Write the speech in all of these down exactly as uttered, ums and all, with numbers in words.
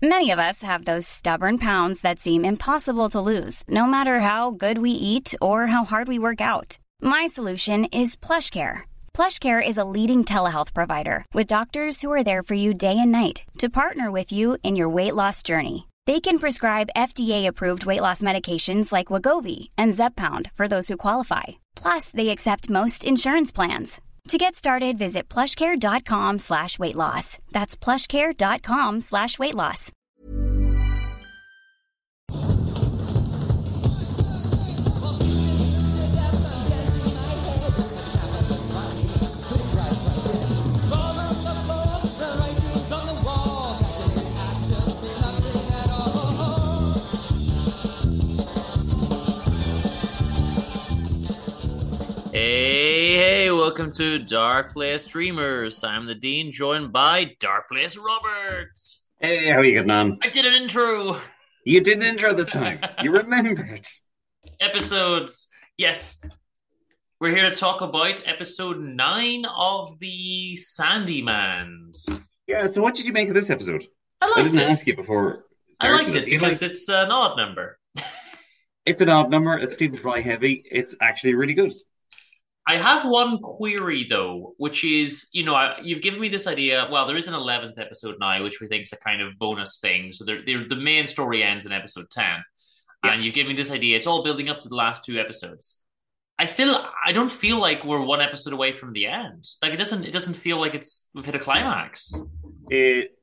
Many of us have those stubborn pounds that seem impossible to lose, no matter how good we eat or how hard we work out. My solution is PlushCare. PlushCare is a leading telehealth provider with doctors who are there for you day and night to partner with you in your weight loss journey. They can prescribe F D A-approved weight loss medications like Wegovy and Zepbound for those who qualify. Plus, they accept most insurance plans. To get started, visit plushcare.com slash weight loss. That's plushcare.com slash weight loss. Hey, hey, welcome to Dark Place Dreamers. I'm the Dean, joined by Dark Place Roberts. Hey, how are you getting on? I did an intro. You did an intro this time. You remembered. Episodes. Yes. We're here to talk about episode nine of the Sandymans. Yeah, so what did you make of this episode? I liked I didn't it. ask you before. I liked it You because like- it's an odd number. It's an odd number. It's Stephen Fry heavy. It's actually really good. I have one query, though, which is, you know, I, you've given me this idea. Well, there is an eleventh episode now, which we think is a kind of bonus thing. So they're, they're, the main story ends in episode ten. Yeah. And you've given me this idea. It's all building up to the last two episodes. I still, I don't feel like we're one episode away from the end. Like, it doesn't, it doesn't feel like it's, we've hit a climax. It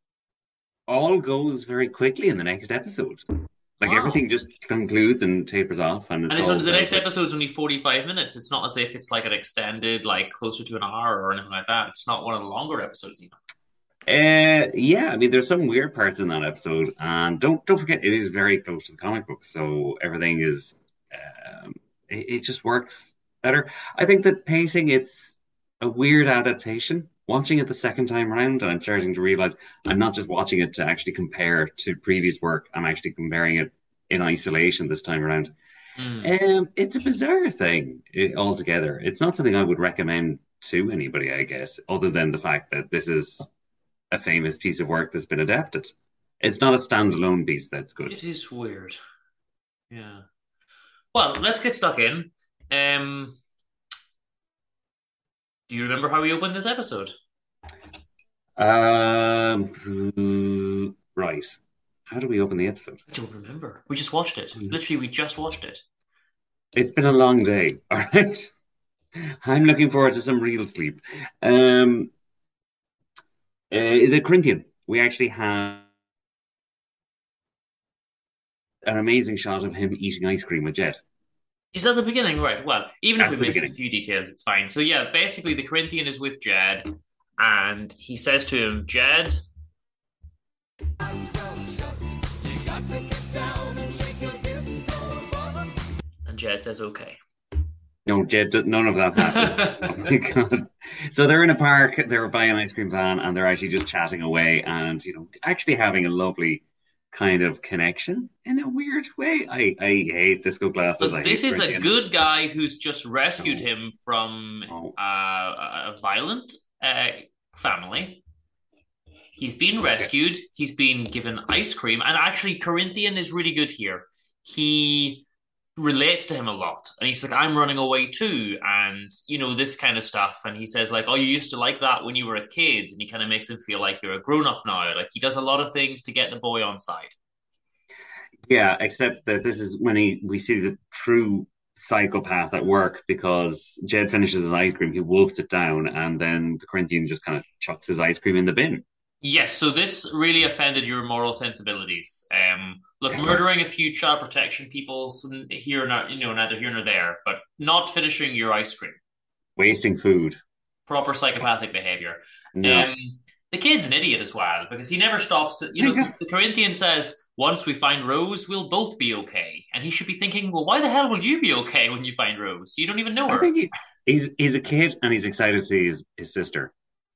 all goes very quickly in the next episode. Like, Wow. everything just concludes and tapers off. And it's, And it's all only, the next like- episode's only forty-five minutes. It's not as if it's like an extended, like closer to an hour or anything like that. It's not one of the longer episodes, even. Uh, yeah, I mean, there's some weird parts in that episode, and don't don't forget, it is very close to the comic book, so everything is, um, it, it just works better. I think that pacing, it's a weird adaptation. Watching it the second time around, and I'm starting to realize I'm not just watching it to actually compare to previous work. I'm actually comparing it in isolation this time around. Mm. Um, it's a bizarre thing it, altogether. It's not something I would recommend to anybody, I guess, other than the fact that this is a famous piece of work that's been adapted. It's not a standalone piece that's good. It is weird. Yeah. Well, let's get stuck in. Um, do you remember how we opened this episode? Um, right. How do we open the episode? I don't remember. We just watched it. Mm. Literally, we just watched it. It's been a long day, all right? I'm looking forward to some real sleep. Um, uh, the Corinthian. We actually have an amazing shot of him eating ice cream with Jet. Is that the beginning? Right. Well, even if That's we the missed a beginning. few details, it's fine. So yeah, basically the Corinthian is with Jed, and he says to him, Jed, and Jed says, okay. No, Jed, none of that happens. Oh my God. So they're in a park, they're buying an ice cream van, and they're actually just chatting away and, you know, actually having a lovely kind of connection in a weird way. I, I hate disco glasses. I But this hate is a Corinthian. good guy who's just rescued No. him from No. uh, a a violent uh, family. He's been rescued. He's been given ice cream. And actually, Corinthian is really good here. He relates to him a lot. And he's like, I'm running away too. And, you know, this kind of stuff. And he says, like, oh, you used to like that when you were a kid. And he kind of makes him feel like you're a grown-up now. Like, he does a lot of things to get the boy on side. Yeah, except that this is when he, we see the true psychopath at work, because Jed finishes his ice cream, he wolfs it down, and then the Corinthian just kind of chucks his ice cream in the bin. Yes, so this really offended your moral sensibilities. Um, look, Yeah. murdering a few child protection people here, not you know, neither here nor there, but not finishing your ice cream, Wasting food. proper psychopathic behavior. No. Um, the kid's an idiot as well because he never stops to, you know, Yeah. the Corinthian says, "Once we find Rose, we'll both be okay," and he should be thinking, "Well, why the hell will you be okay when you find Rose? You don't even know her." I think he's, he's he's a kid and he's excited to see his, his sister.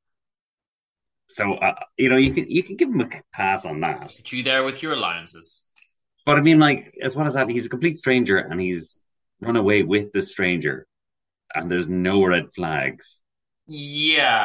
So uh, you know, you can you can give him a pass on that. Get you there with your allowances. But I mean, like, as well as that, he's a complete stranger and he's run away with the stranger, and there's no red flags. Yeah,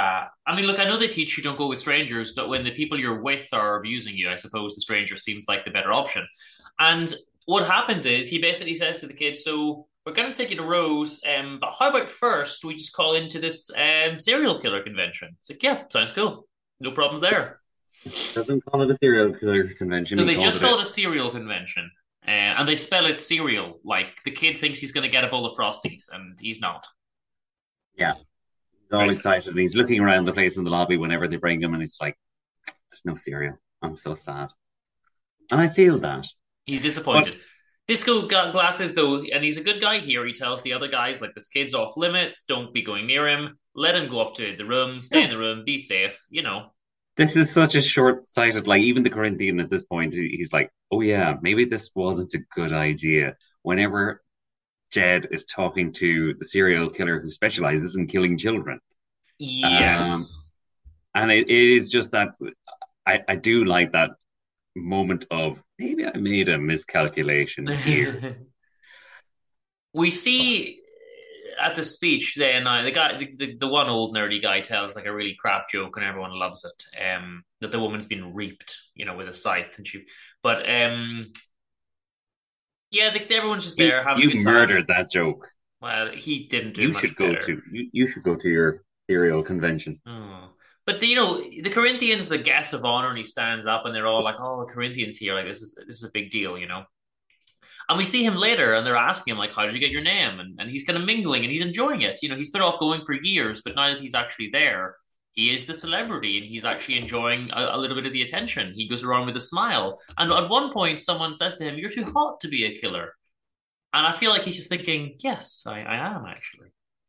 I mean, look, I know they teach you don't go with strangers, but when the people you're with are abusing you, I suppose the stranger seems like the better option. And what happens is he basically says to the kid, "So we're going to take you to Rose, um, but how about first we just call into this um, serial killer convention?" It's like, yeah, sounds cool. No problems there. Doesn't call it a serial killer convention. No, He they calls just it a call it a serial convention. Uh, and they spell it cereal. Like the kid thinks he's going to get a bowl of Frosties, and he's not. yeah. He's all excited and he's looking around the place in the lobby whenever they bring him, and he's like, "There's no cereal. I'm so sad," and I feel that. He's But disappointed. Disco got glasses though, and he's a good guy here. He tells the other guys like this kid's off limits. Don't be going near him. Let him go up to the room. Stay yeah, in the room. Be safe. You know. this is such a short-sighted. Like even the Corinthian at this point, he's like, "Oh yeah, maybe this wasn't a good idea." Whenever Jed is talking to the serial killer who specializes in killing children, um, Yes. and it, it is just that I, I do like that moment of maybe I made a miscalculation here. We But see at the speech then uh, the guy the, the, the one old nerdy guy tells like a really crap joke and everyone loves it. Um, that the woman's been reaped, you know, with a scythe and she. But um, yeah, the, everyone's just you there having a you good time. murdered that joke. Well, he didn't do You much should go better. to you, you should go to your serial convention. Oh. But the, you know, the Corinthians, the guests of honor, and he stands up, and they're all like, "Oh, the Corinthians here! Like this is this is a big deal, you know." And we see him later, and they're asking him like, "How did you get your name?" And and he's kind of mingling, and he's enjoying it. You know, he's been off going for years, but now that he's actually there, he is the celebrity, and he's actually enjoying a, a little bit of the attention. He goes around with a smile, and at one point, someone says to him, "You're too hot to be a killer," and I feel like he's just thinking, "Yes, I, I am actually."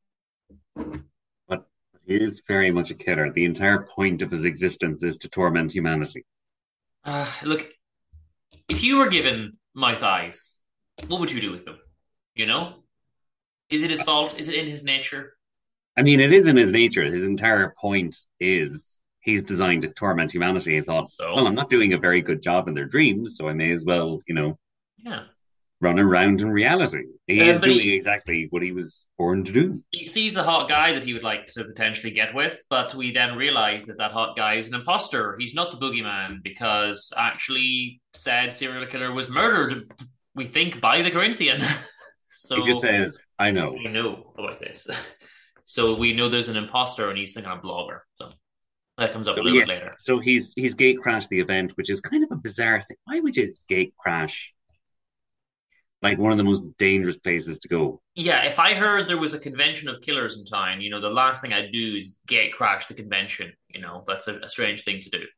But he is very much a killer. The entire point of his existence is to torment humanity. Uh, look, if you were given my thighs, what would you do with them? You know, is it his fault? Is it in his nature? I mean, it is in his nature. His entire point is he's designed to torment humanity. He thought, well, I'm So, not doing a very good job in their dreams, so I may as well, you know, yeah. run around in reality. He Um, is but doing he, exactly what he was born to do. he sees a hot guy that he would like to potentially get with, but we then realize that that hot guy is an imposter. He's not the boogeyman because actually said serial killer was murdered, we think, by the Corinthian. He just So says, I know. we know about this. So we know there's an imposter and he's thinking of blogger. So that comes up a So little bit yes, later. so he's he's gate crashed the event, which is kind of a bizarre thing. Why would you gate crash like one of the most dangerous places to go? Yeah, if I heard there was a convention of killers in town, you know, the last thing I'd do is gate crash the convention. You know, that's a, a strange thing to do.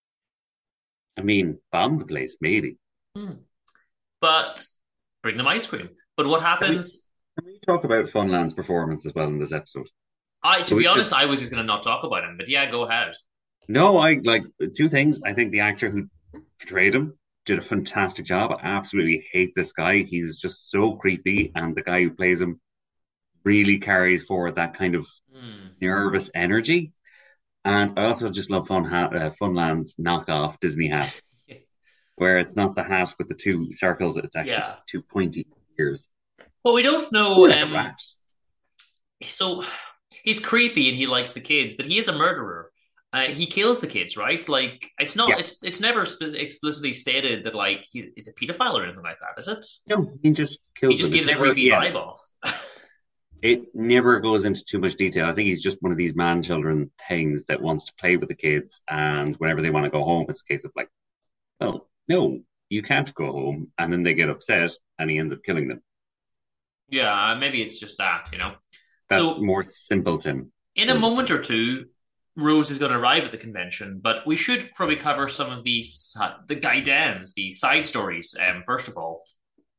I mean, bomb the place, maybe. Hmm. But bring them ice cream. But what Can we happens? can we talk about Funland's performance as well in this episode? I, to So we be should honest, I was just going to not talk about him. But yeah, go ahead. no, I like two things. I think the actor who portrayed him did a fantastic job. I absolutely hate this guy. He's just so creepy, and the guy who plays him really carries forward that kind of Hmm. nervous energy. And I also just love Fun ha- uh, Funland's knockoff Disney hat, where it's not the hat with the two circles; it's actually Yeah. just two pointy ears. Well, we don't know. More like a Um, rat. so he's creepy and he likes the kids, but he is a murderer. Uh, he kills the kids, right? Like it's not. Yeah. It's it's never spe- explicitly stated that like he's, he's a pedophile or anything like that, is it? No, he just He kills just them. It's gives a never, creepy yeah, vibe off. it never goes into too much detail. I think he's just one of these man children things that wants to play with the kids, and whenever they want to go home, it's a case of like, well, no, you can't go home, and then they get upset, and he ends up killing them. Yeah, maybe it's just that, you know. That's So more simpleton. in a But moment or two, Rose is going to arrive at the convention, but we should probably cover some of these the guidans, the side stories. Um, first of all,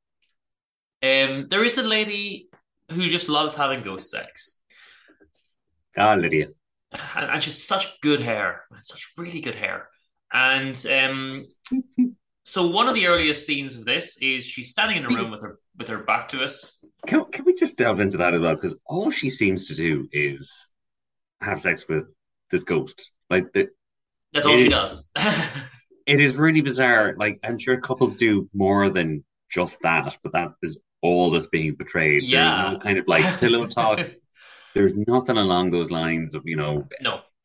um, there is a lady who just loves having ghost sex, ah, Lydia, and, and she's such good hair, such really good hair. And um, so one of the earliest scenes of this is she's standing in a room with her with her back to us. can can we just delve into that as well? Because all she seems to do is have sex with this ghost. Like the, That's all it she is, does. it is really bizarre. Like I'm sure couples do more than just that, but that is all that's being portrayed. There is Yeah. no kind of like pillow talk. There's nothing along those lines of, you know, No.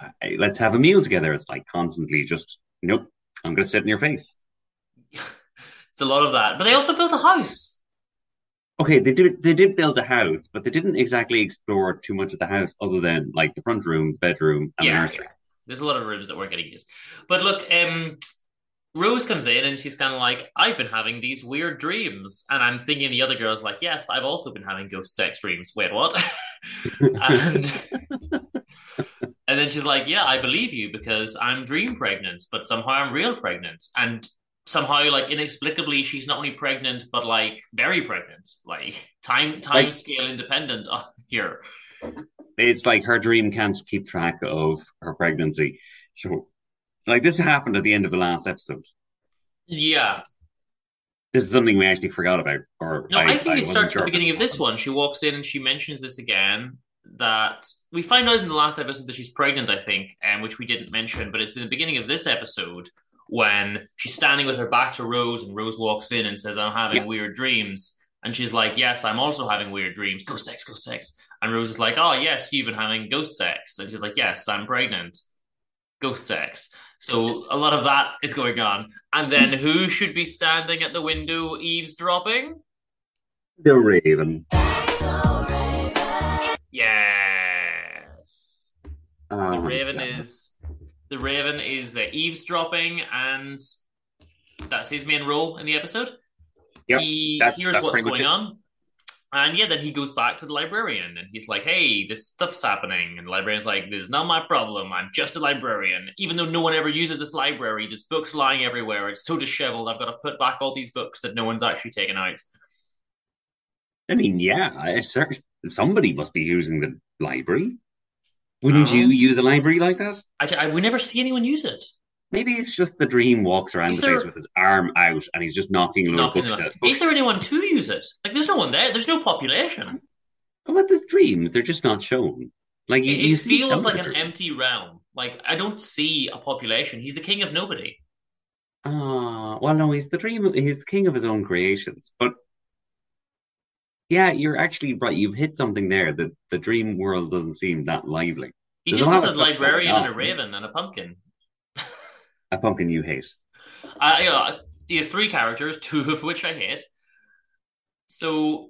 I, let's have a meal together. It's like constantly just, nope, I'm going to sit in your face. It's a lot of that. But they also built a house. Okay, they did they did build a house, but they didn't exactly explore too much of the house other than like the front room, the bedroom, and the Yeah, nursery. yeah. There's a lot of rooms that weren't getting used. But look, um, Rose comes in and she's kind of like, I've been having these weird dreams. And I'm thinking the other girl's like, yes, I've also been having ghost sex dreams. Wait, what? and and then she's like, yeah, I believe you because I'm dream pregnant, but somehow I'm real pregnant. And somehow, like, inexplicably, she's not only pregnant, but like very pregnant. Like time time Like scale independent uh, here. it's like her dream can't keep track of her pregnancy. So like this happened at the end of the last episode. Yeah. This is something we actually forgot about, or No, I I, think I it wasn't starts at sure the if it beginning of this happened. one. She walks in and she mentions this again that we find out in the last episode that she's pregnant, I think, um, which we didn't mention, but it's in the beginning of this episode when she's standing with her back to Rose and Rose walks in and says, I'm having Yeah. weird dreams. And she's like, yes, I'm also having weird dreams. Ghost sex, ghost sex. And Rose is like, oh, yes, you've been having ghost sex. And she's like, yes, I'm pregnant. Ghost sex. So a lot of that is going on. And then who should be standing at the window eavesdropping? The Raven. Yes. The Oh my Raven God. is the Raven is uh, eavesdropping, and that's his main role in the episode. Yep, He that's hears that's what's pretty much going it. on, and yeah, then he goes back to the librarian, and he's like, "Hey, this stuff's happening," and the librarian's like, "This is not my problem. I'm just a librarian. Even though no one ever uses this library, there's books lying everywhere. It's so disheveled. I've got to put back all these books that no one's actually taken out." I mean, yeah, I, cer- somebody must be using the library. Wouldn't you Oh, use a library like that? I, I we never see anyone use it. Maybe it's just the dream walks around Is the place there with his arm out and he's just knocking a load of knocking them out? bookshelf Is there books. anyone to use it? Like, there's no one there. There's no population. But there's dreams, they're just not shown. Like you, It, you it see feels some of like the an dreams. empty realm. Like, I don't see a population. He's the king of nobody. Ah, well, no, he's the dream. He's the king of his own creations. But yeah, you're actually right. You've hit something there. That the dream world doesn't seem that lively. He There's a just lot has of a stuff going librarian and a on. raven and a pumpkin. A pumpkin you hate. Uh, you know, he has three characters, two of which I hate. So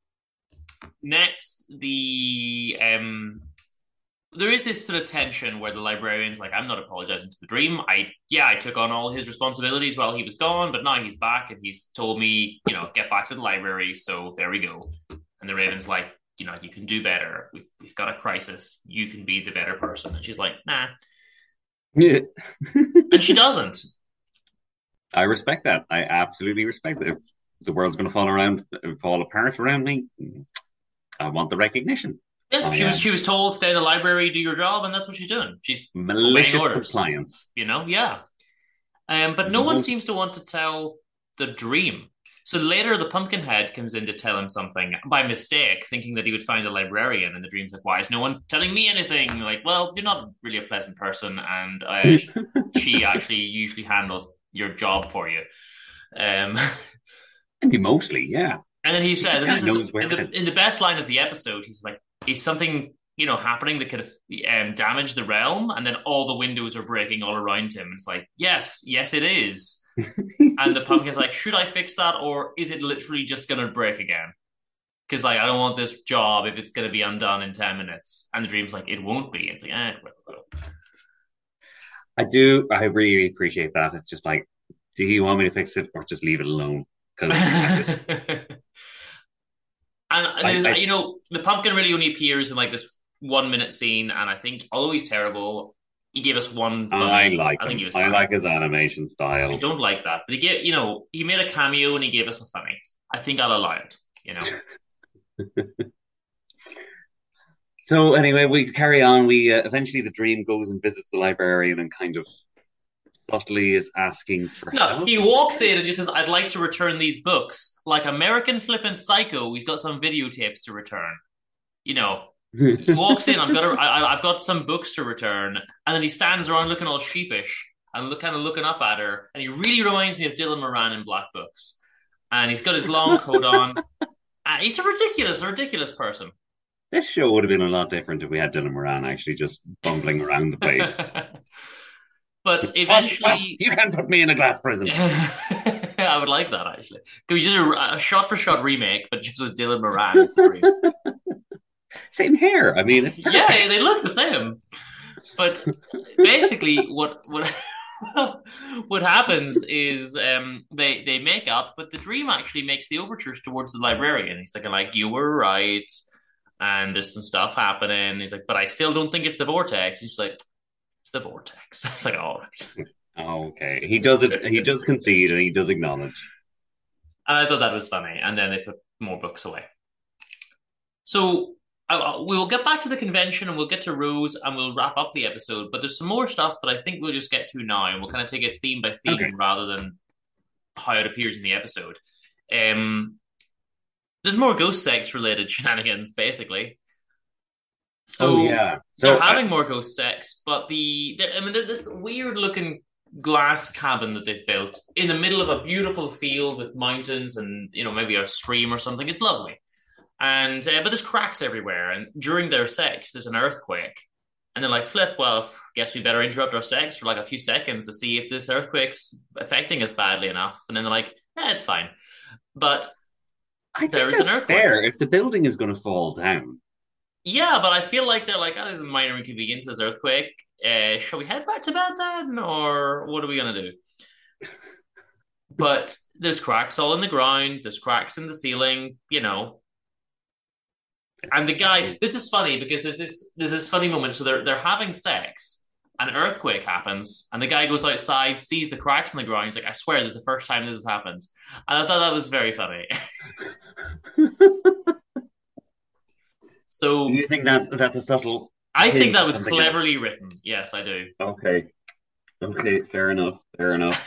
next, the um, there is this sort of tension where the librarian's like, "I'm not apologizing to the dream. I yeah, I took on all his responsibilities while he was gone, but now he's back and he's told me, you know, get back to the library. So there we go." And the raven's like, "You know, you can do better. We've, we've got a crisis. You can be the better person." And she's like, "Nah," Yeah. and she doesn't. I respect that. I absolutely respect it. If the world's going to fall around, fall apart around me, I want the recognition. Yeah, I she was am she was told stay in the library, do your job, and that's what she's doing. She's obeying malicious orders. compliance. You know, yeah. Um, but no one No, seems to want to tell the dream. So later, the Pumpkinhead comes in to tell him something by mistake, thinking that he would find a librarian. And the dream's like, "Why is no one telling me anything?" Like, well, you're not really a pleasant person, and uh, she actually usually handles your job for you. Um, maybe mostly, yeah. and then he She says, just and kind this of is knows where in it the is. in the best line of the episode. He's like, "Is something you know happening that could have um, damaged the realm?" And then all the windows are breaking all around him. It's like, yes, yes, it is. And the pumpkin's like, should I fix that, or is it literally just gonna break again? Because like, I don't want this job if it's gonna be undone in ten minutes. And the dream's like, it won't be. It's like, eh, it will. I do. I really appreciate that. It's just like, do you want me to fix it or just leave it alone? Because I just, And I, there's, I, you know, the pumpkin really only appears in like this one minute scene, and I think although he's terrible, he gave us one I funny. like I think he him. was I funny. like his animation I style. don't like that, but he gave, you know, he made a cameo and he gave us a funny. I think I'll allow it. You know. So anyway, we carry on. We uh, eventually the dream goes and visits the librarian and kind of subtly is asking for No, help. he walks in and just says, "I'd like to return these books." Like American flippin' psycho, he's got some videotapes to return. You know, he walks in, I've got a, I, I've got some books to return, and then he stands around looking all sheepish and look kind of looking up at her, and he really reminds me of Dylan Moran in Black Books. And he's got his long coat on. Uh, he's a ridiculous, a ridiculous person. This show would have been a lot different if we had Dylan Moran actually just bumbling around the place. But What? What? eventually, You can't put me in a glass prison. I would like that actually. Can we just a, a shot for shot remake, but just with Dylan Moran as the dream? Same hair. I mean, it's Yeah, perfect. they look the same. But basically, what what what happens is um, they they make up, but the dream actually makes the overtures towards the librarian. He's like, like you were right, and there's some stuff happening. He's like, but I still don't think it's the vortex. He's like, it's the vortex. It's like, all right. Oh, okay. He does it. He does concede and he does acknowledge. And I thought that was funny. And then they put more books away. So I, we will get back to the convention and we'll get to Rose and we'll wrap up the episode. But there's some more stuff that I think we'll just get to now, and we'll kind of take it theme by theme Okay. rather than how it appears in the episode. Um, there's more ghost sex related shenanigans, basically. So Oh yeah. So they're uh, having more ghost sex, but the I mean, there's this weird looking glass cabin that they've built in the middle of a beautiful field with mountains and you know maybe a stream or something. It's lovely, and uh, but there's cracks everywhere. And during their sex, there's an earthquake, and they're like, "Flip, well, guess we better interrupt our sex for like a few seconds to see if this earthquake's affecting us badly enough." And then they're like, "Eh, it's fine," but I there think is an that's earthquake. fair. If the building is going to fall down, Yeah, but I feel like they're like, oh, there's a minor inconvenience, there's earthquake. Uh, shall we head back to bed then? Or what are we going to do? But there's cracks all in the ground, there's cracks in the ceiling, you know. And the guy, this is funny because there's this there's this funny moment. So they're they're having sex, an earthquake happens, and the guy goes outside, sees the cracks in the ground. He's like, I swear this is the first time this has happened. And I thought that was very funny. So do you think that that's a subtle I think hint that at was something else? cleverly written. Yes, I do. Okay. Okay, fair enough. Fair enough.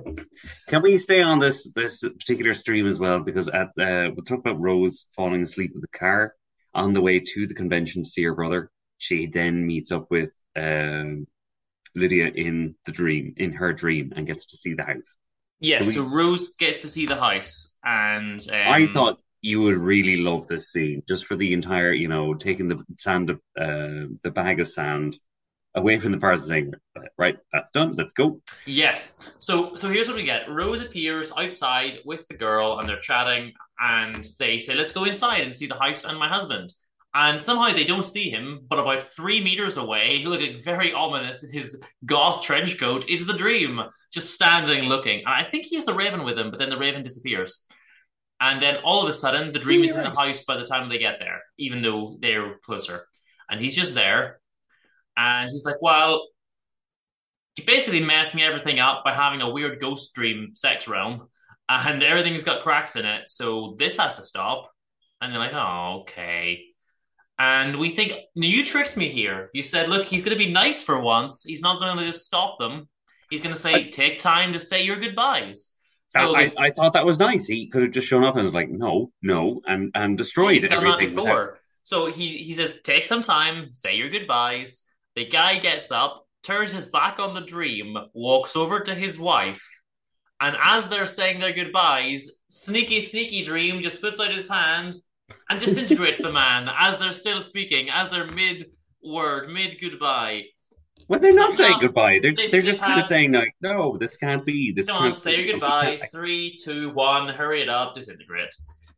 Can we stay on this this particular stream as well? Because at uh, we'll talk about Rose falling asleep in the car on the way to the convention to see her brother. She then meets up with um, Lydia in the dream, in her dream, and gets to see the house. Can Yes, so we? Rose gets to see the house, and I um, thought you would really love this scene, just for the entire, you know, taking the sand, uh, the bag of sand away from the person saying, right, that's done, let's go. yes. So so here's what we get. Rose appears outside with the girl, and they're chatting, and they say, "Let's go inside and see the house and my husband." And somehow they don't see him, but about three meters away, looking very ominous in his goth trench coat, is the Dream, just standing looking. And I think he has the Raven with him, but then the Raven disappears. And then all of a sudden, the Dream Oh, is you're in the right. house by the time they get there, even though they're closer. And he's just there. And he's like, well, you're basically messing everything up by having a weird ghost dream sex realm. And everything's got cracks in it. So this has to stop. And they're like, oh, okay. And we think, no, you tricked me here. You said, look, he's going to be nice for once. He's not going to just stop them. He's going to I, say, take time to say your goodbyes. So I, the I thought that was nice. He could have just shown up and was like, no, no, and, and destroyed He's done that everything without. before. So he, he says, take some time, say your goodbyes. The guy gets up, turns his back on the Dream, walks over to his wife, and as they're saying their goodbyes, sneaky, sneaky Dream just puts out his hand and disintegrates the man as they're still speaking, as they're mid word, mid goodbye. Well, they're It's not like, saying no, goodbye. They're they've, they're they've just kind of had, saying like, no, this can't be. This come on, can't say be. your We can't. goodbyes. Three, two, one, hurry it up, disintegrate.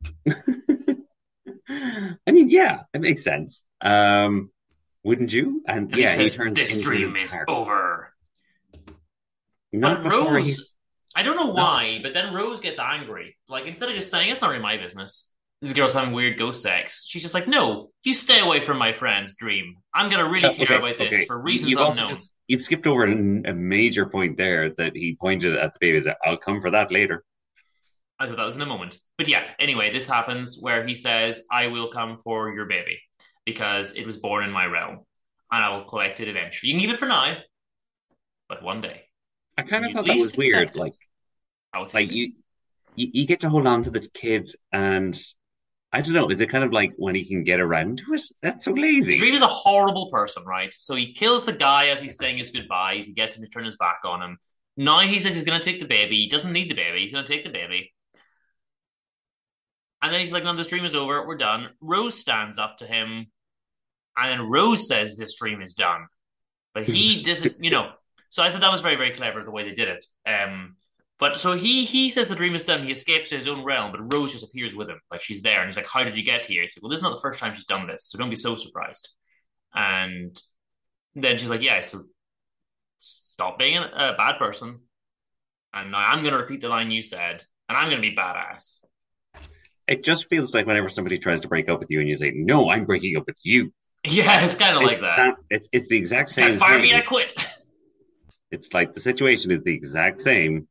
I mean, yeah, it makes sense. Um, wouldn't you? And And he yeah, he says, turns this into an dream is entire. over. Not But before Rose, he's I don't know not. why, but then Rose gets angry. Like, instead of just saying, it's not really my business, this girl's having weird ghost sex, she's just like, no, you stay away from my friend's Dream. I'm going to Uh, really care okay, about this okay. for You, reasons you've also unknown. just you've skipped over a, a major point there that he pointed at the babies. I'll come for that later. I thought that was in a moment. But yeah, anyway, this happens where he says, I will come for your baby because it was born in my realm and I will collect it eventually. You can keep it for now, but one day, I kind when of you thought that was least weird. expect it, Like, I will take like it. you, you, you get to hold on to the kids, and I don't know. Is it kind of like when he can get around to it? That's so The lazy. Dream is a horrible person, right? So he kills the guy as he's saying his goodbyes. He gets him to turn his back on him. Now he says he's going to take the baby. He doesn't need the baby. He's going to take the baby. And then he's like, no, this dream is over. We're done. Rose stands up to him. And then Rose says this dream is done. But he doesn't, you know. So I thought that was very, very clever the way they did it. Um, but so he he says the dream is done. He escapes to his own realm, but Rose just appears with him. Like she's there. And he's like, how did you get here? He's like, well, this is not the first time she's done this. So don't be so surprised. And then she's like, yeah, so stop being a bad person. And now I'm going to repeat the line you said. And I'm going to be badass. It just feels like whenever somebody tries to break up with you and you say, no, I'm breaking up with you. Yeah, it's kind of like that. that. It's, it's the exact same Can't fire thing. me, I quit. It's like the situation is the exact same.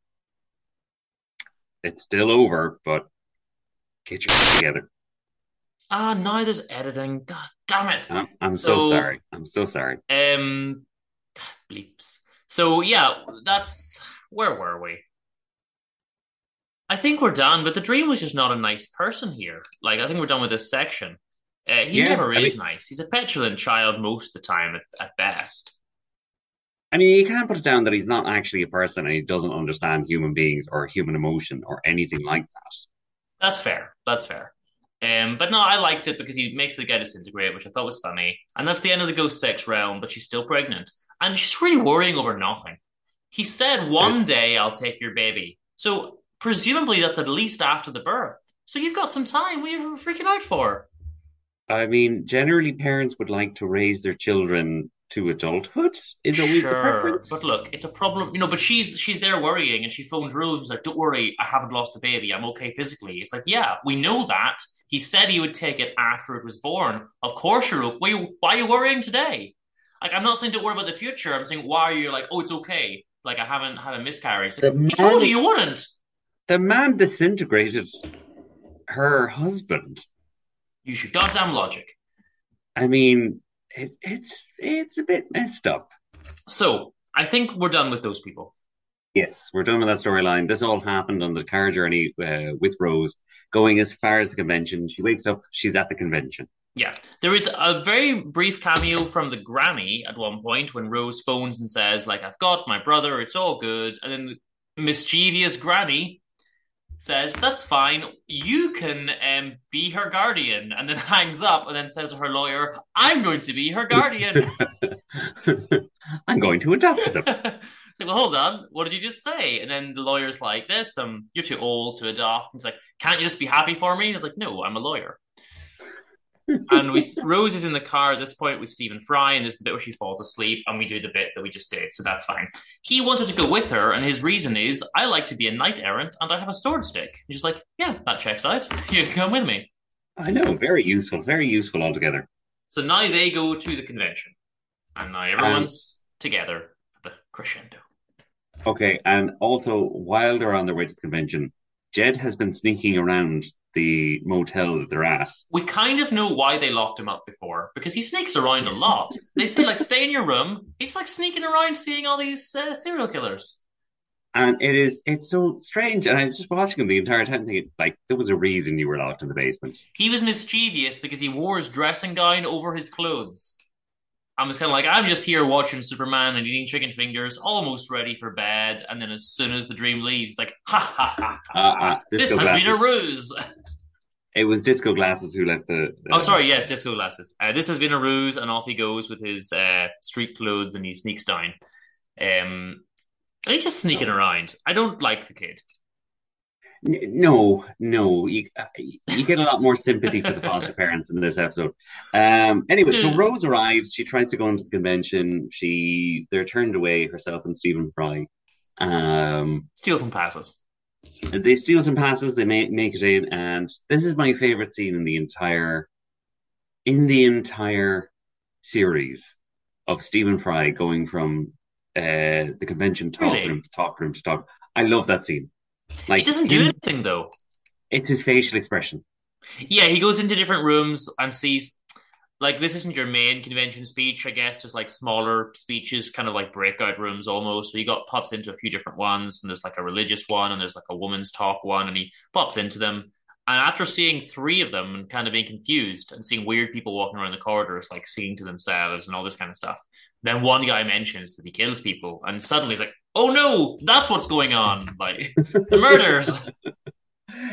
It's still over, but get your shit together. Ah, now there's editing. God damn it. I'm, I'm so, so sorry. I'm so sorry. Um, bleeps. So, yeah, that's... Where were we? I think we're done, but the dream was just not a nice person here. Like, I think we're done with this section. Uh, he yeah, never is I mean, nice. He's a petulant child most of the time at, at best. I mean, you can't put it down that he's not actually a person and he doesn't understand human beings or human emotion or anything like that. That's fair. That's fair. Um, but no, I liked it because he makes the guy disintegrate, which I thought was funny. And that's the end of the ghost sex realm, but she's still pregnant. And she's really worrying over nothing. He said, one day I'll take your baby. So presumably that's at least after the birth. So you've got some time. What are you freaking out for? I mean, generally parents would like to raise their children to adulthood. Is always sure, the preference. But look, it's a problem. You know, but she's she's there worrying and she phones Rose and she's like, don't worry, I haven't lost the baby. I'm okay physically. It's like, yeah, we know that. He said he would take it after it was born. Of course you're okay. Why, why are you worrying today? Like, I'm not saying don't worry about the future. I'm saying, why are you like, oh, it's okay. Like, I haven't had a miscarriage. Like, man, he told you you wouldn't. The man disintegrated her husband. Use your goddamn logic. I mean, it, it's it's a bit messed up. So, I think we're done with those people. Yes, we're done with that storyline. This all happened on the car journey uh, with Rose, going as far as the convention. She wakes up, she's at the convention. Yeah, there is a very brief cameo from the granny at one point when Rose phones and says, like, I've got my brother, it's all good. And then the mischievous granny says, that's fine, you can um, be her guardian. And then hangs up and then says to her lawyer, I'm going to be her guardian. I'm going to adopt them. It's like, well, hold on, what did you just say? And then the lawyer's like, this, um, you're too old to adopt. And he's like, can't you just be happy for me? And he's like, no, I'm a lawyer. And we Rose is in the car at this point with Stephen Fry, and there's the bit where she falls asleep, and we do the bit that we just did, so that's fine. He wanted to go with her, and his reason is, I like to be a knight errant, and I have a sword stick. And she's like, yeah, that checks out. You can come with me. I know, very useful, very useful altogether. So now they go to the convention, and now everyone's um, together at the crescendo. Okay, and also, while they're on their way to the convention, Jed has been sneaking around the motel that they're at. We kind of know why they locked him up before, because he sneaks around a lot. They say, like, stay in your room. He's, like, sneaking around seeing all these uh, serial killers. And it is, it's so strange. And I was just watching him the entire time thinking, like, there was a reason you were locked in the basement. He was mischievous because he wore his dressing gown over his clothes. I was kind of like, I'm just here watching Superman and eating chicken fingers, almost ready for bed. And then as soon as the dream leaves, like, ha ha ha, ha. Uh, uh, this has glasses. been a ruse. It was Disco Glasses who left the... the oh, sorry, yes, Disco Glasses. Uh, this has been a ruse, and off he goes with his uh, street clothes, and he sneaks down. Um, and he's just sneaking around. I don't like the kid. No, no. You, you get a lot more sympathy for the foster parents in this episode. Um, anyway, so Rose arrives. She tries to go into the convention. She They're turned away, herself and Stephen Fry. Um, Steal some passes. They steal some passes. They make, make it in. And this is my favorite scene in the entire, in the entire series of Stephen Fry going from uh, the convention talk really? room to talk room to talk. I love that scene. Like, it doesn't do anything, though. It's his facial expression. Yeah, he goes into different rooms and sees, like, this isn't your main convention speech, I guess. There's, like, smaller speeches, kind of like breakout rooms almost. So he got pops into a few different ones, and there's, like, a religious one, and there's, like, a woman's talk one, and he pops into them. And after seeing three of them and kind of being confused and seeing weird people walking around the corridors, like, singing to themselves and all this kind of stuff, then one guy mentions that he kills people, and suddenly he's like, oh no, that's what's going on. Like, the murders. I,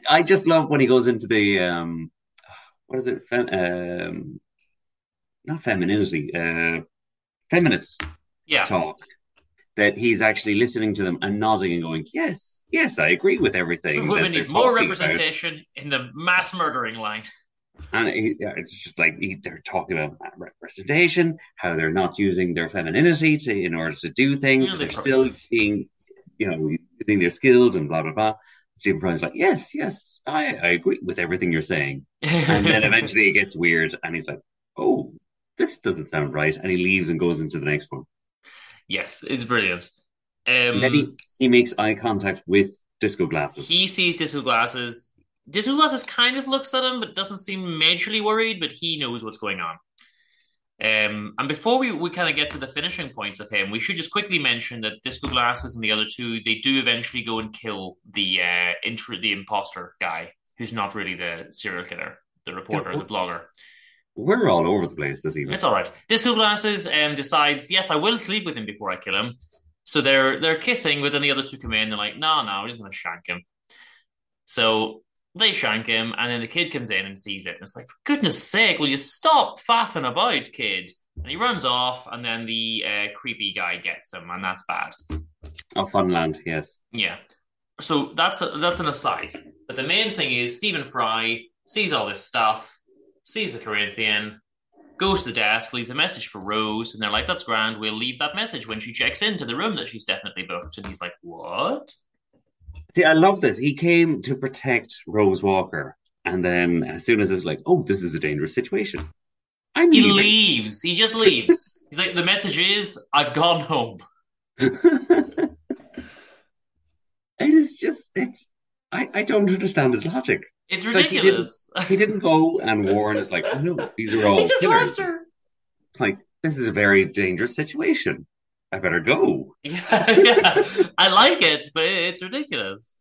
I just love when he goes into the um, what is it? Fem- um, not femininity, uh, feminist Yeah. talk. That he's actually listening to them and nodding and going, "Yes, yes, I agree with everything that Women they're need more talking about." representation in the mass murdering line. And he, yeah, it's just like he, they're talking about representation, how they're not using their femininity to, in order to do things, Yeah, but they they're probably still should. being, you know, using their skills and blah blah blah. Stephen Fry's like, "Yes, yes, I, I agree with everything you're saying," and then eventually it gets weird, and he's like, "Oh, this doesn't sound right," and he leaves and goes into the next one. Yes, it's brilliant. And then he, Um, he makes eye contact with Disco Glasses. he sees Disco Glasses. Disco Glasses kind of looks at him, but doesn't seem majorly worried, but he knows what's going on. Um, and before we, we kind of get to the finishing points of him, we should just quickly mention that Disco Glasses and the other two, they do eventually go and kill the uh, intro, the imposter guy, who's not really the serial killer, the reporter, Yeah, the blogger. we're all over the place this evening. It's all right. Disco Glasses um, decides, yes, I will sleep with him before I kill him. So they're they're kissing, but then the other two come in. They're like, no, no, we're just going to shank him. So they shank him, and then the kid comes in and sees it. And it's like, for goodness sake, will you stop faffing about, kid? And he runs off, and then the uh, creepy guy gets him, and that's bad. Oh, Funland, yes. Yeah. So that's a, that's an aside. But the main thing is Stephen Fry sees all this stuff, sees the Corinthian, goes to the desk, leaves a message for Rose, and they're like, that's grand, we'll leave that message when she checks into the room that she's definitely booked. And he's like, what? See, I love this. He came to protect Rose Walker, and then as soon as it's like, oh, this is a dangerous situation, I'm He leaving. leaves. He just leaves. He's like, the message is, I've gone home. It is just, it's, I, I don't understand his logic. It's It's like he didn't, ridiculous. he didn't go and warn us like, oh no, these are all He just killers. left her. Like, this is a very dangerous situation. I better go. Yeah, yeah. I like it, but it's ridiculous.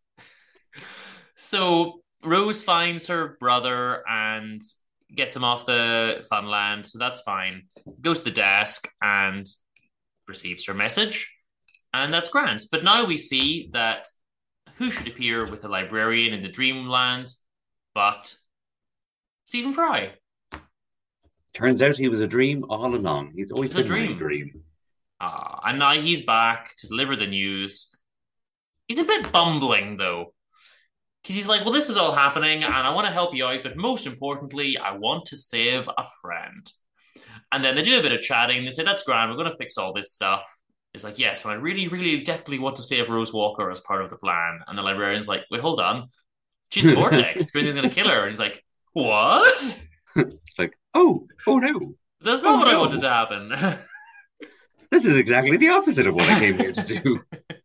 So Rose finds her brother and gets him off the Funland, so that's fine. Goes to the desk and receives her message, and that's grand. But now we see that who should appear with the librarian in the Dreamland but Stephen Fry. Turns out he was a dream all along. He's always It was been a my dream. dream. Uh, and now he's back to deliver the news. He's a bit bumbling, though. Because he's like, well, this is all happening, and I want to help you out, but most importantly, I want to save a friend. And then they do a bit of chatting. They say, that's grand, we're going to fix all this stuff. It's like, yes, and I really, really definitely want to save Rose Walker as part of the plan. And the librarian's like, wait, hold on. She's the Vortex. Corinthian's going to kill her. And he's like, what? It's like, oh, oh no. That's not Oh, what I no. wanted to happen. This is exactly the opposite of what I came here to do.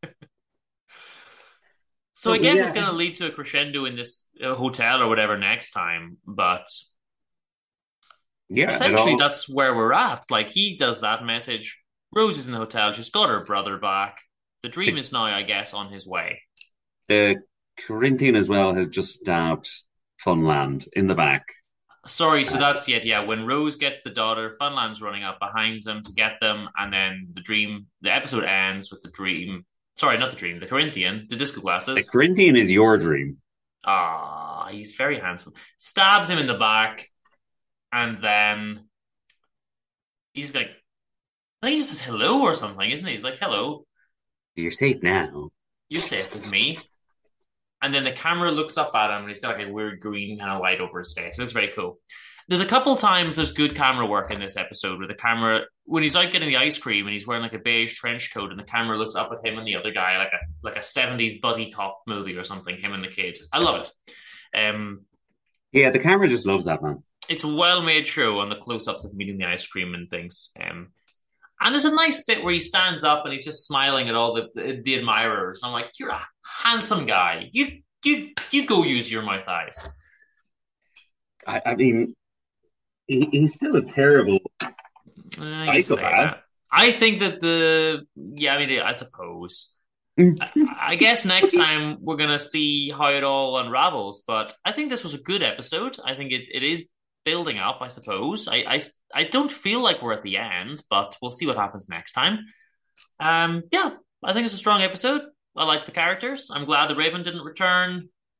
So I But guess yeah. it's going to lead to a crescendo in this uh, hotel or whatever next time. But Yeah, it essentially, all, that's where we're at. Like, he does that message. Rose is in the hotel. She's got her brother back. The dream is now, I guess, on his way. the Corinthian as well has just stabbed Funland in the back. Sorry, so Uh, that's it. Yeah, when Rose gets the daughter, Funland's running up behind them to get them, and then the dream, the episode ends with the dream. Sorry, not the dream, the Corinthian, the disco The glasses. Corinthian is your dream. Ah, he's very handsome. Stabs him in the back, and then he's like, I think he just says hello or something, isn't he? He's like, hello, You're safe now. you're safe with me. And then the camera looks up at him, and he's got like a weird green kind of light over his face. It looks very cool. There's a couple times there's good camera work in this episode where the camera, when he's out getting the ice cream and he's wearing like a beige trench coat, and the camera looks up at him and the other guy like a like a seventies buddy cop movie or something. Him and the kid. I love it. Um, Yeah, the camera just loves that man. it's a well made show on the close ups of him eating the ice cream and things. Um, and there's a nice bit where he stands up and he's just smiling at all the the, the admirers. And I'm like, you're a handsome guy. You you you go use your mouth eyes. I, I mean, he, he's still a terrible. Uh, I guess say Psychopath. that. I think that the yeah, I mean, I suppose. I, I guess next time we're gonna see how it all unravels. But I think this was a good episode. I think it, it is building up. I suppose. I, I I don't feel like we're at the end, but we'll see what happens next time. Um, yeah, I think it's a strong episode. I like the characters. I'm glad the Raven didn't return.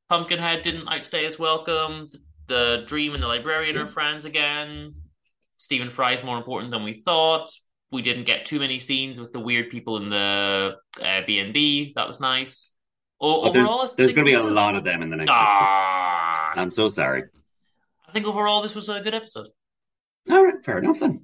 Pumpkinhead didn't outstay his welcome. The Dream and the Librarian Yeah. are friends again. Stephen Fry is more important than we thought. We didn't get too many scenes with the weird people in the uh, B and B. That was nice. O- But there's overall, there's I going to be think a it was lot of them in the next good. episode. Ah, I'm so sorry. I think overall this was a good episode. All right, fair enough then.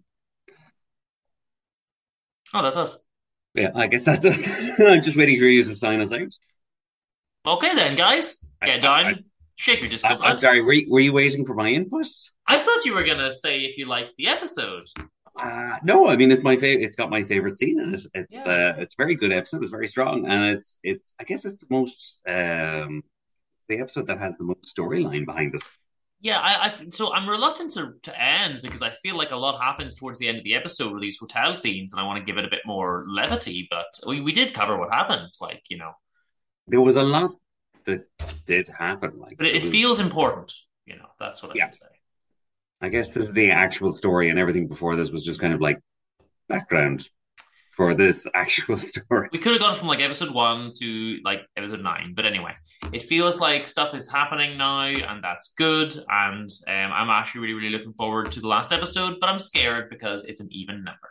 Oh, that's us. Yeah, I guess that's us. I'm just waiting for you to sign us out. Okay then, guys. I- Get I- down. I- Shake your disco I, I'm nut. sorry, were you, were you waiting for my input? I thought you were gonna say if you liked the episode. Uh, no, I mean it's my favorite. It's got my favorite scene in it. It's Yeah. uh, it's a very good episode. It's very strong, and it's it's. I guess it's the most um, the episode that has the most storyline behind it. Yeah, I, I so I'm reluctant to, to end because I feel like a lot happens towards the end of the episode with these hotel scenes, and I want to give it a bit more levity. But we, we did cover what happens, like you know. There was a lot that did happen, like But it, there it was- feels important, you know. That's what I Yeah. should say. I guess this is the actual story, and everything before this was just kind of like background for this actual story. We could have gone from like episode one to like episode nine, but anyway, it feels like stuff is happening now, and that's good. And um, I'm actually really, really looking forward to the last episode, but I'm scared because it's an even number.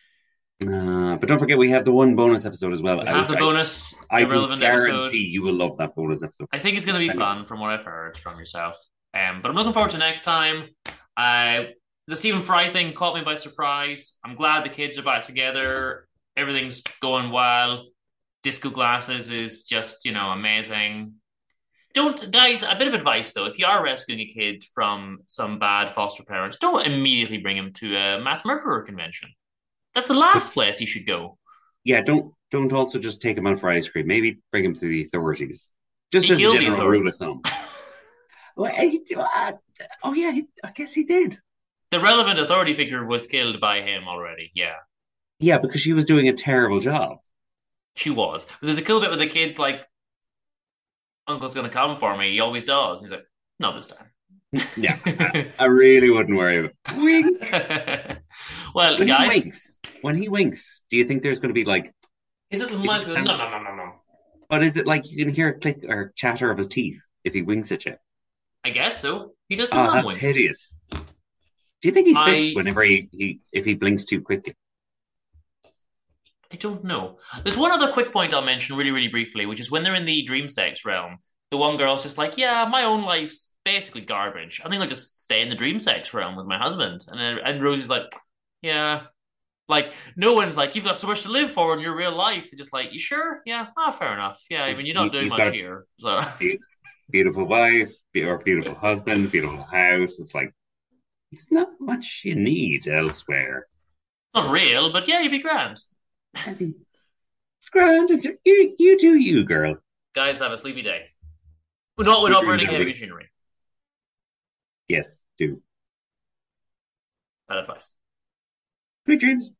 Uh, but don't forget, we have the one bonus episode as well. We have the I, bonus I, I can irrelevant guarantee episode. you will love that bonus episode. I think it's going to be fun from what I've heard from yourself. Um, but I'm looking forward to next time. Uh, the Stephen Fry thing caught me by surprise. I'm glad the kids are back together. Everything's going well. Disco Glasses is just, you know, amazing. Don't, guys, a bit of advice though. If you are rescuing a kid from some bad foster parents, don't immediately bring him to a mass murderer convention. That's the last place you should go. Yeah, don't don't also just take him out for ice cream. Maybe bring him to the authorities. Just He as a killed the general authorities. rule of thumb. Well, he, uh, oh yeah, he, I guess he did. The relevant authority figure was killed by him already. Yeah, Yeah, because she was doing a terrible job. she was. But there's a cool bit with the kids like, Uncle's gonna come for me. He always does. He's like, not this time. Yeah, I, I really wouldn't worry about it. Wink. Well, When guys, he winks, when he winks, do you think there's going to be like, his little mind's going, no, no, no, no, no. but is it like you can hear a click or chatter of his teeth if he winks at you? I guess so. He does do Oh, long that's winks. hideous. Do you think he spits I- whenever he, he if he blinks too quickly? I don't know. There's one other quick point I'll mention really, really briefly, which is when they're in the dream sex realm, the one girl's just like, yeah, my own life's basically garbage. I think I'll just stay in the dream sex realm with my husband. And then, and Rosie's like, yeah. Like, no one's like, you've got so much to live for in your real life. They're just like, you sure? Yeah, ah, fair enough. Yeah, I mean, you're not You- doing you've much got- here. So, Beautiful wife, be- or beautiful husband, beautiful house. It's like, it's not much you need elsewhere. not real, but yeah, you'd be grand. I mean, it's grand. You, you do you, girl. Guys, have a sleepy day. We're not, we're Sleepy operating day. heavy machinery. Yes, do. Bad advice. Sweet dreams.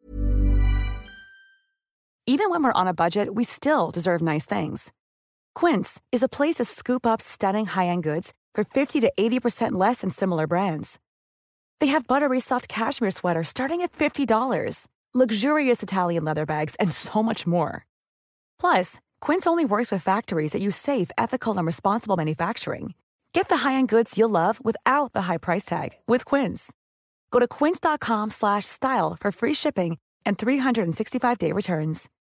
Even when we're on a budget, we still deserve nice things. Quince is a place to scoop up stunning high-end goods for fifty to eighty percent less than similar brands. They have buttery soft cashmere sweaters starting at fifty dollars, luxurious Italian leather bags, and so much more. Plus, Quince only works with factories that use safe, ethical, and responsible manufacturing. Get the high-end goods you'll love without the high price tag with Quince. Go to quince.com slash style for free shipping and three sixty-five day returns.